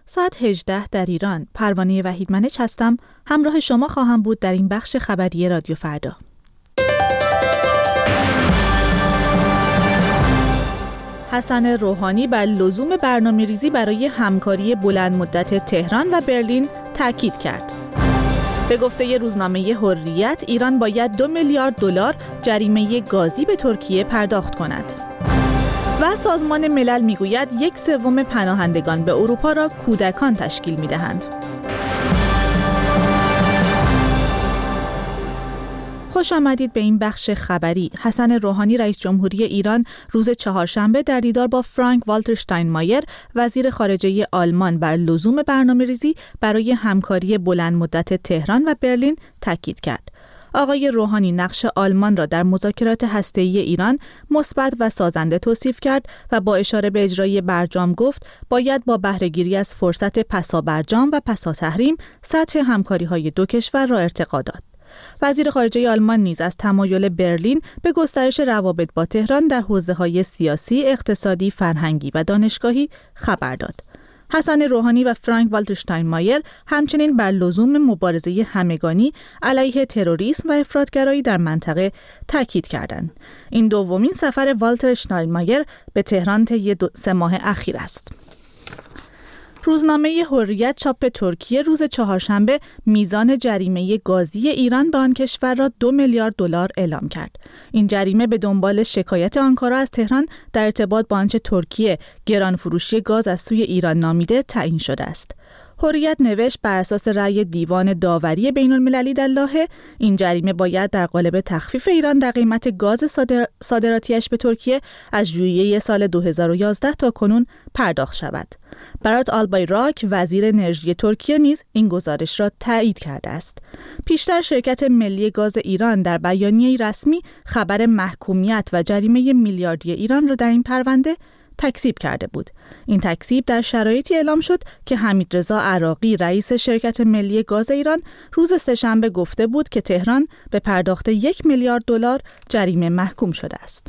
ساعت 18 در ایران. پروانه وحیدمنش هستم. همراه شما خواهم بود در این بخش خبری رادیو فردا. حسن روحانی بر لزوم برنامه‌ریزی برای همکاری بلند مدت تهران و برلین تاکید کرد. به گفته روزنامه حریت، ایران باید 2 میلیارد دلار جریمه گازی به ترکیه پرداخت کند. و سازمان ملل میگوید 1/3 پناهندگان به اروپا را کودکان تشکیل میدهند. خوش آمدید به این بخش خبری. حسن روحانی رئیس جمهوری ایران روز چهارشنبه در دیدار با فرانک والتر شتاینمایر وزیر خارجه آلمان بر لزوم برنامه‌ریزی برای همکاری بلند مدت تهران و برلین تاکید کرد. آقای روحانی نقش آلمان را در مذاکرات هسته‌ای ایران مثبت و سازنده توصیف کرد و با اشاره به اجرای برجام گفت باید با بهره‌گیری از فرصت پسا برجام و پسا تحریم سطح همکاری‌های دو کشور را ارتقا داد. وزیر خارجه آلمان نیز از تمایل برلین به گسترش روابط با تهران در حوزه‌های سیاسی، اقتصادی، فرهنگی و دانشگاهی خبر داد. حسن روحانی و فرانک والتر شتاینمایر همچنین بر لزوم مبارزه همگانی علیه تروریسم و افراطگرایی در منطقه تاکید کردند. این دومین سفر والتر شتاینمایر به تهران طی 3 ماه اخیر است. روزنامه حریت چاپ ترکیه روز چهارشنبه میزان جریمه گازی ایران به آن کشور را 2 میلیارد دلار اعلام کرد. این جریمه به دنبال شکایت آنکارا از تهران در ارتباط با آنچه ترکیه گرانفروشی گاز از سوی ایران نامیده تعیین شده است. حریت نوشت بر اساس رأی دیوان داوری بین‌المللی در لاهه این جریمه باید در قالب تخفیف ایران در قیمت گاز صادراتیش به ترکیه از ژوئیه سال 2011 تا کنون پرداخت شود. برات آلبایراک وزیر انرژی ترکیه نیز این گزارش را تایید کرده است. پیشتر شرکت ملی گاز ایران در بیانیه رسمی خبر محکومیت و جریمه میلیاردی ایران را در این پرونده تکذیب کرده بود. این تکذیب در شرایطی اعلام شد که حمیدرضا عراقی رئیس شرکت ملی گاز ایران روز سه‌شنبه گفته بود که تهران به پرداخت 1 میلیارد دلار جریمه محکوم شده است.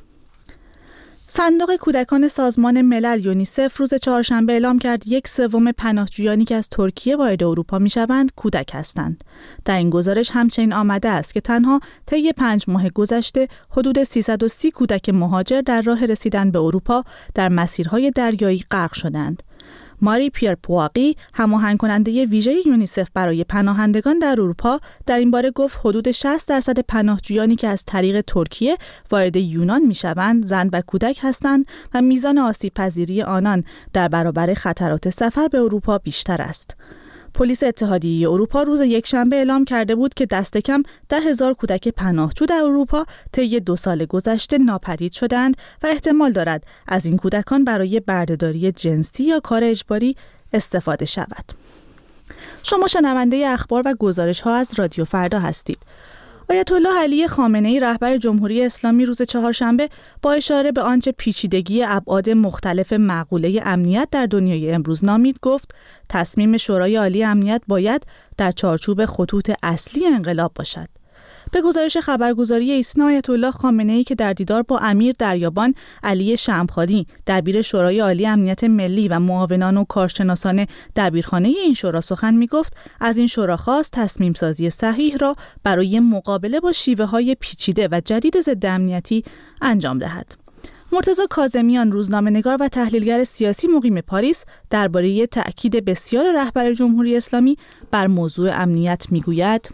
صندوق کودکان سازمان ملل یونیسف روز چهارشنبه اعلام کرد 1/3 پناهجویانی که از ترکیه وارد اروپا می‌شوند کودک هستند. در این گزارش همچنین آمده است که تنها طی 5 ماه گذشته حدود 330 کودک مهاجر در راه رسیدن به اروپا در مسیرهای دریایی غرق شدند. ماری پیر پواقی هماهنگ کننده ویژه یونیسف برای پناهندگان در اروپا در این باره گفت حدود 60% پناهجویانی که از طریق ترکیه وارد یونان میشوند زن و کودک هستند و میزان آسیب پذیری آنان در برابر خطرات سفر به اروپا بیشتر است. پلیس اتحادیه اروپا روز یکشنبه اعلام کرده بود که دست کم 10,000 کودک پناهجو در اروپا طی 2 سال گذشته ناپدید شدند و احتمال دارد از این کودکان برای بردهداری جنسی یا کار اجباری استفاده شود. شما شنونده اخبار و گزارش‌ها از رادیو فردا هستید. آیت الله علی خامنه‌ای رهبر جمهوری اسلامی روز چهارشنبه با اشاره به آنچه پیچیدگی ابعاد مختلف مقوله امنیت در دنیای امروز نامید گفت تصمیم شورای عالی امنیت باید در چارچوب خطوط اصلی انقلاب باشد. به گزارش خبرگزاری ایسنا آیت الله خامنه‌ای که در دیدار با امیر دریابان علی شمخانی دبیر شورای عالی امنیت ملی و معاونان و کارشناسان دبیرخانه این شورا سخن می‌گفت از این شورا خواست تصمیم سازی صحیح را برای مقابله با شیوه‌های پیچیده و جدید ضد امنیتی انجام دهد. مرتضی کاظمیان روزنامه‌نگار و تحلیلگر سیاسی مقیم پاریس درباره تأکید بسیار رهبر جمهوری اسلامی بر موضوع امنیت می‌گوید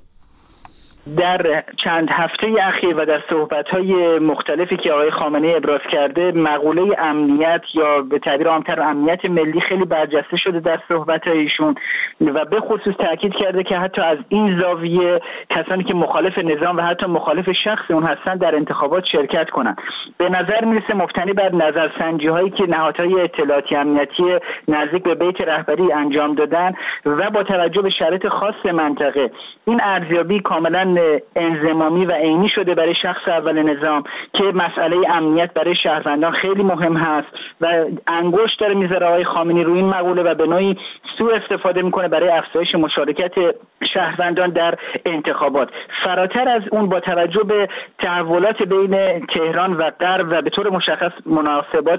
در چند هفته اخیر و در صحبت‌های مختلفی که آقای خامنه‌ای ابراز کرده مقوله امنیت یا به تعبیر عام‌تر امنیت ملی خیلی برجسته شده در صحبت‌های ایشون و به خصوص تاکید کرده که حتی از این زاویه کسانی که مخالف نظام و حتی مخالف شخص اون هستن در انتخابات شرکت کنند. به نظر میرسه مبتنی بر نظرسنجی‌هایی که نهادهای اطلاعاتی امنیتی نزدیک به بیت رهبری انجام دادن و با توجه به شرایط خاص منطقه این ارزیابی کاملا انضمامی و عینی شده برای شخص اول نظام که مسئله امنیت برای شهروندان خیلی مهم هست و انگشت داره میذاره آقای خامنه‌ای روی این مقوله و به نوعی سوء استفاده میکنه برای افزایش مشارکت شهروندان در انتخابات. فراتر از اون با توجه به تحولات بین تهران و غرب و به طور مشخص مناسبات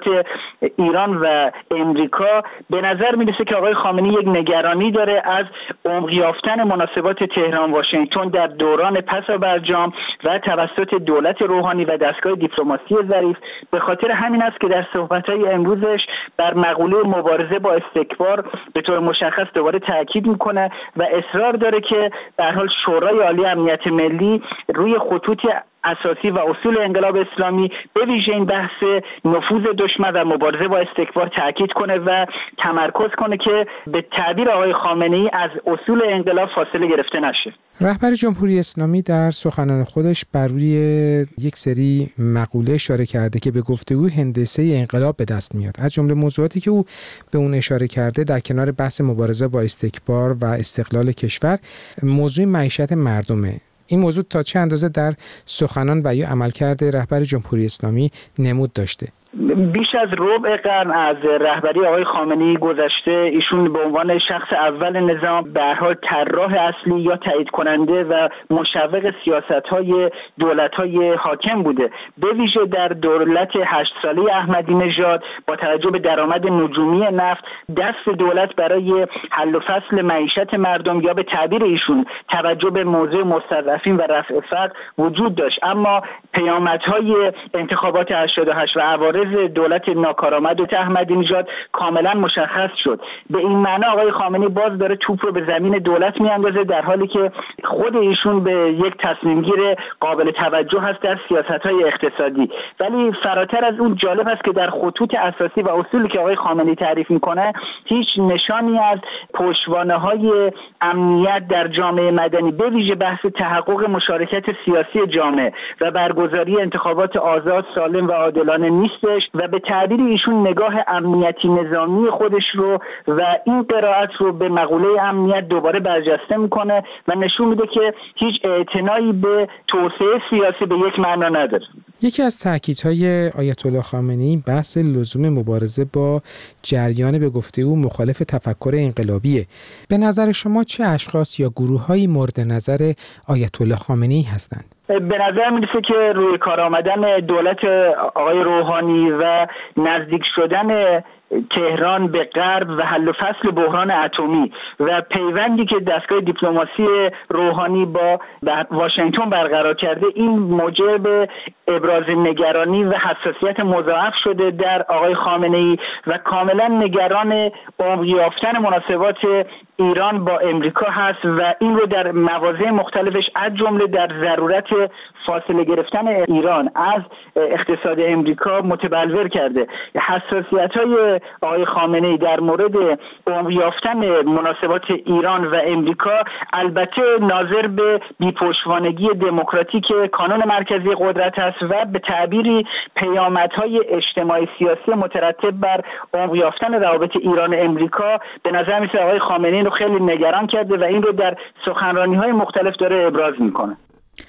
ایران و امریکا، به نظر میرسه که آقای خامنه‌ای یک نگرانی داره از عمق یافتن مناسبات تهران واشنگتن در دوران پسابرجام و توسط دولت روحانی و دستگاه دیپلماسی ظریف. به خاطر همین است که در صحبت‌های امروزش بر مقوله مبارزه با استکبار به طور مشخص دوباره تاکید میکنه و اصرار داره که به هر حال شورای عالی امنیت ملی روی خطوط اساسی و اصول انقلاب اسلامی به ویژه این بحث نفوذ دشمن و مبارزه با استکبار تاکید کنه و تمرکز کنه که به تعبیر آقای خامنه‌ای از اصول انقلاب فاصله گرفته نشه. رهبر جمهوری اسلامی در سخنان خودش بر روی یک سری مقوله اشاره کرده که به گفته او هندسه انقلاب به دست میاد. از جمله موضوعاتی که او به اون اشاره کرده در کنار بحث مبارزه با استکبار و استقلال کشور، موضوع معیشت مردمه. این موضوع تا چه اندازه در سخنان و یا عملکرد رهبر جمهوری اسلامی نمود داشته؟ بیش از ربع قرن از رهبری آقای خامنه‌ای گذشته، ایشون به عنوان شخص اول نظام به هر حال طراح اصلی یا تایید کننده و مشوق سیاست‌های دولت‌های حاکم بوده. به ویژه در دولت 8 ساله احمدی نژاد با توجه به درآمد نجومی نفت، دست دولت برای حل و فصل معیشت مردم یا به تعبیر ایشون توجه به موضوع مستضعفین و رفع فقر وجود داشت. اما پیامدهای انتخابات 88 و عوارض دولت ناکارآمد و احمدی نژاد کاملا مشخص شد. به این معنا آقای خامنه‌ای باز داره توپ رو به زمین دولت میاندازه، در حالی که خود ایشون به یک تصمیم گیر قابل توجه هست در سیاست‌های اقتصادی. ولی فراتر از اون جالب است که در خطوط اساسی و اصولی که آقای خامنه‌ای تعریف میکنه هیچ نشانی از پشتوانه‌های امنیت در جامعه مدنی، به ویژه بحث تحقق مشارکت سیاسی جامعه و برگزاری انتخابات آزاد، سالم و عادلانه نیستش و به تعبیر ایشون نگاه امنیتی نظامی خودش رو و این قرائت رو به مقوله امنیت دوباره برجسته میکنه و نشون میده که هیچ اعتنایی به توسعه سیاسی به یک معنا نداره. یکی از تاکیدهای آیت الله خامنه‌ای بحث لزوم مبارزه با جریان به گفته او مخالف تفکر انقلابیه. به نظر شما چه اشخاص یا گروه‌هایی مورد نظر آیت الله خامنه‌ای هستند؟ به نظر میرسه که روی کار آمدن دولت آقای روحانی و نزدیک شدن تهران به غرب و حل و فصل بحران اتمی و پیوندی که دستگاه دیپلماسی روحانی با واشنگتن برقرار کرده، این موجب ابراز نگرانی و حساسیت مضاعف شده در آقای خامنه‌ای و کاملا نگران عمق یافتن مناسبات ایران با امریکا هست و این رو در مواضع مختلفش از جمله در ضرورت فاصله گرفتن ایران از اقتصاد امریکا متبلور کرده. حساسیت‌های آقای خامنه‌ای در مورد عمق یافتن مناسبات ایران و امریکا البته ناظر به بی‌پشتوانگی دموکراتیک کانون مرکزی قدرت است و به تعبیری پیامدهای اجتماعی سیاسی مترتب بر عمق یافتن روابط ایران و امریکا به نظر میاد آقای خامنه‌ای رو خیلی نگران کرده و این رو در سخنرانی‌های مختلف داره ابراز میکنه.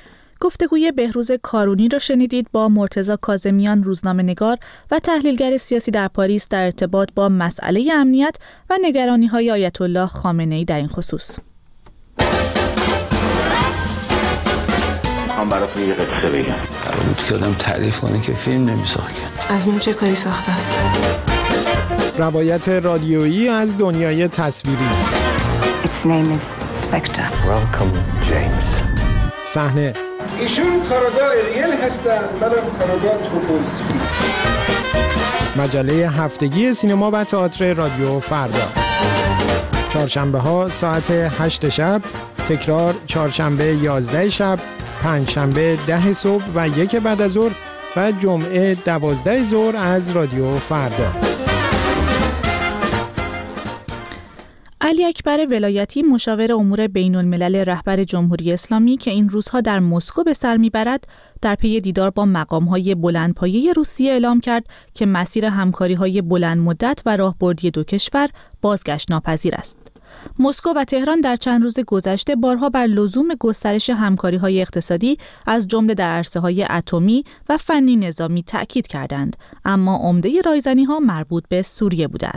گفتگوی بهروز کارونی را شنیدید با مرتضی کاظمیان، روزنامه‌نگار و تحلیلگر سیاسی در پاریس در ارتباط با مسئله امنیت و نگرانی‌های آیت الله خامنه‌ای در این خصوص. میخوام براتون یه قصه بگم. قرار بود که آدم تعریف کنه که فیلم نمیساخت. از من چه کاری ساخته است؟ روایت رادیویی از دنیای تصویری. Its name is Spectre. Welcome James. صحنه ایشون کارگاه ریل هستن، منم کارگاه توپولسکی. مجله هفتگی سینما و تئاتر رادیو فردا. چهارشنبه ها ساعت 8 شب، تکرار چهارشنبه 11 شب، پنجشنبه 10 صبح و 1 بعد از ظهر و جمعه 12 ظهر از رادیو فردا. علی اکبر ولایتی، مشاور امور بین الملل رهبر جمهوری اسلامی که این روزها در مسکو به سر میبرد، در پی دیدار با مقام‌های بلندپایه روسیه اعلام کرد که مسیر همکاری‌های بلند مدت و راهبردی دو کشور بازگشت ناپذیر است. مسکو و تهران در چند روز گذشته بارها بر لزوم گسترش همکاری‌های اقتصادی از جمله در عرصه‌های اتمی و فنی نظامی تأکید کردند، اما عمده رایزنی‌ها مربوط به سوریه بوده است.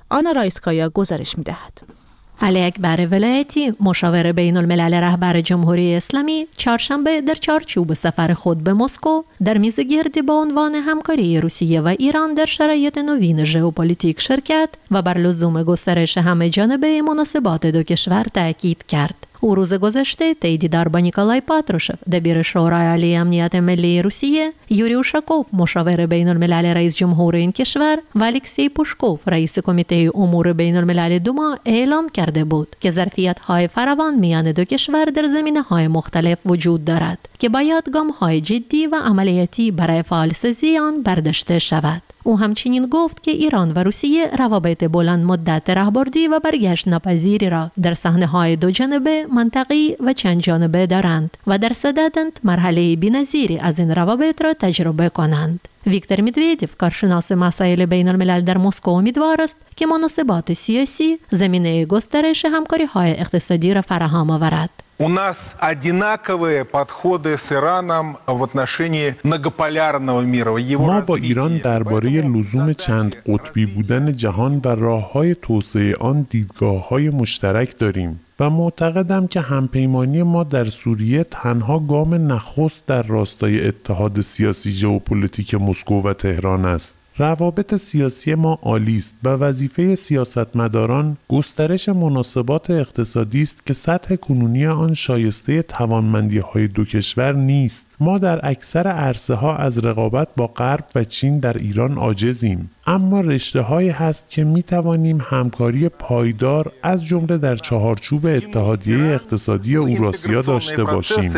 آنا رایسکایا گزارش می‌دهد. علی اکبر ولایتی، مشاور بین الملل رهبر جمهوری اسلامی، چهارشنبه در چارچوب سفر خود به مسکو در میز گردی با عنوان همکاری روسیه و ایران در شرایط نوین ژئوپلیتیک شرکت و بر لزوم گسترش همه جانبه مناسبات دو کشور تاکید کرد. او روز گذشته دیدار با نیکولای پاتروشف، دبیر شورای عالی امنیت ملی روسیه، یوری اوشاکوف، مشاور بین الملل رئیس جمهور این کشور و الکسی پوشکوف، رئیس کمیته امور بین الملل دوما اعلام کرده بود که ظرفیت‌های فراوان میان دو کشور در زمینه‌های مختلف وجود دارد که باید گام‌های جدی و عملیاتی برای فعال‌سازی آن برداشته شود. او همچنین گفت که ایران و روسیه روابط بلند مدت راهبردی و برگشت ناپذیری را در صحنه‌های دو جانبه، منطقی و چند جانبه دارند و در صددند مرحله بی‌نظیری از این روابط را تجربه کنند. ویکتور مدویدیف، کارشناس مسائل بین الملل در مسکو، امیدوار است که مناسبات سیاسی زمینه گسترش همکاری‌های اقتصادی را فراهم آورد. У нас одинаковые подходы с Ираном в отношении многополярного мира. ما با ایران درباره لزوم چند قطبی بودن جهان و راه‌های توسعه آن دیدگاه‌های مشترک داریم و معتقدم که همپیمانی ما در سوریه تنها گام نخست در راستای اتحاد سیاسی ژئوپلیتیک مسکو و تهران است. روابط سیاسی ما عالی است و وظیفه سیاستمداران گسترش مناسبات اقتصادی است که سطح کنونی آن شایسته توانمندی‌های دو کشور نیست. ما در اکثر عرصه‌ها از رقابت با غرب و چین در ایران عاجزیم، اما رشته‌هایی هست که می‌توانیم همکاری پایدار از جمله در چهارچوب اتحادیه اقتصادی اوراسیا داشته باشیم.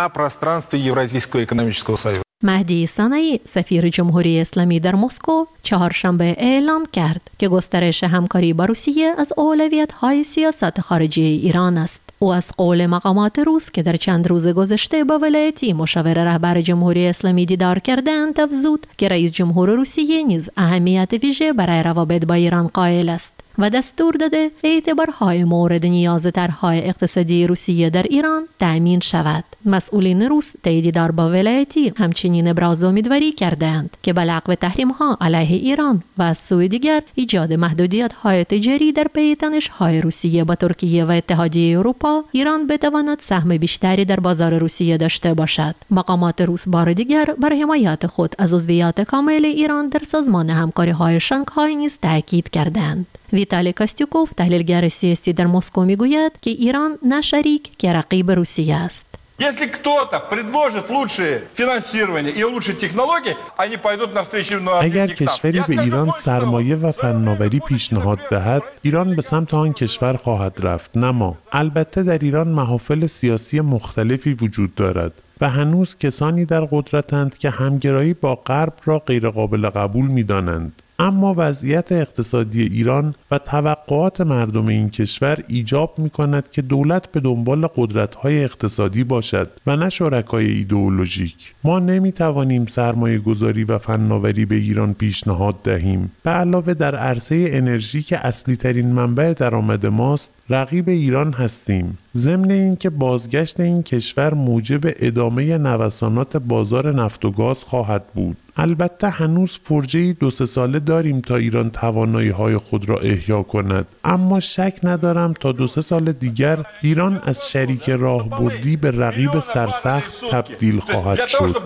مهدی صنعی، سفیر جمهوری اسلامی در مسکو، چهارشنبه اعلام کرد که گسترش همکاری با روسیه از اولویت‌های سیاست خارجی ایران است. او از قول مقامات روس که در چند روز گذشته با ولایتی مشاور رهبر جمهوری اسلامی دیدار کردند افزود که رئیس جمهور روسیه نیز اهمیت ویژه برای روابط با ایران قائل است و دستور داده اعتبارهای مورد نیاز طرح‌های اقتصادی روسیه در ایران تأمین شود. مسئولین روس دیدار با ولایتی همچنین ابراز امیدواری کردند که با لغو تحریم‌ها علیه ایران و از سوی دیگر ایجاد محدودیت‌های تجاری در پی تنش‌های روسیه با ترکیه و اتحادیه اروپا، ایران بتواند سهم بیشتری در بازار روسیه داشته باشد. مقامات روس بار دیگر بر حمایت خود از عضویت کامل ایران در سازمان همکاری‌های شانگهای نیز تاکید کردند. ویتالی کاستیوکوف، تحلیلگر سیاسی در مسکو، میگوید که ایران نه شریک که رقیب روسیه است. Если кто-то предложит лучшее финансирование и лучшие технологии, они пойдут навстречу на اگر کشوری به ایران سرمایه و فناوری پیشنهاد دهد، ایران به سمت آن کشور خواهد رفت، نه ما. البته در ایران محافل سیاسی مختلفی وجود دارد و هنوز کسانی در قدرتند که همگرایی با غرب را غیرقابل قبول می‌دانند. اما وضعیت اقتصادی ایران و توقعات مردم این کشور ایجاب می‌کند که دولت به دنبال قدرت‌های اقتصادی باشد و نه شرکای ایدئولوژیک. ما نمی‌توانیم سرمایه‌گذاری و فناوری به ایران پیشنهاد دهیم. به علاوه در عرصه انرژی که اصلی‌ترین منبع درآمد ماست، رقیب ایران هستیم. ضمن اینکه بازگشت این کشور موجب ادامه نوسانات بازار نفت و گاز خواهد بود. البته هنوز فرجه‌ای 2-3 ساله داریم تا ایران توانایی‌های خود را احیا کند، اما شک ندارم تا 2-3 سال دیگر ایران از شریک راهبردی به رقیب سرسخت تبدیل خواهد شد.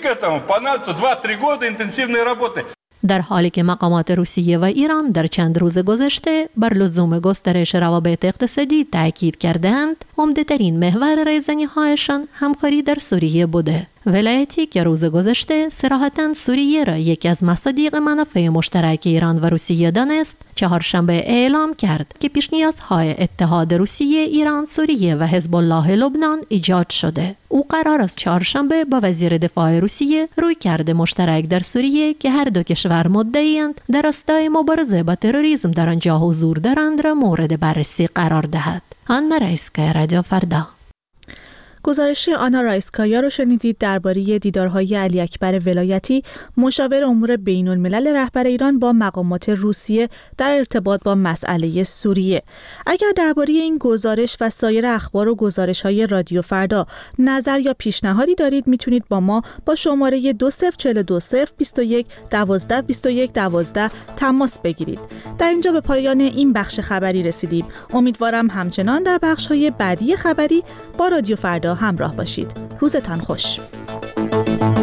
در حالی که مقامات روسیه و ایران در چند روز گذشته بر لزوم گسترش روابط اقتصادی تاکید کردند، عمده‌ترین محور ریزنی‌هایشان همکاری در سوریه بوده. ولایتی که روز گذشته صراحتاً سوریه را یکی از مصادیق منافع مشترک ایران و روسیه دانست، چهارشنبه اعلام کرد که پیش‌نیازهای اتحاد روسیه، ایران، سوریه و حزب الله لبنان ایجاد شده. او قرار است چهارشنبه با وزیر دفاع روسیه رویکرد مشترک در سوریه که هر دو کشور مدعی‌اند در راستای مبارزه با تروریسم در آنجا حضور دارند را مورد بررسی قرار دهد. آنا رایسکایا، رادیو فردا. گزارش آنا رایسکایا رو شنیدید درباره دیدارهای علی اکبر ولایتی، مشاور امور بین الملل رهبر ایران با مقامات روسیه در ارتباط با مسئله سوریه. اگر درباره این گزارش و سایر اخبار و گزارش‌های رادیو فردا نظر یا پیشنهادی دارید، میتونید با ما با شماره 204201122112 تماس بگیرید. در اینجا به پایان این بخش خبری رسیدیم. امیدوارم همچنان در بخش‌های بعدی خبری با رادیو فردا همراه باشید. روزتان خوش.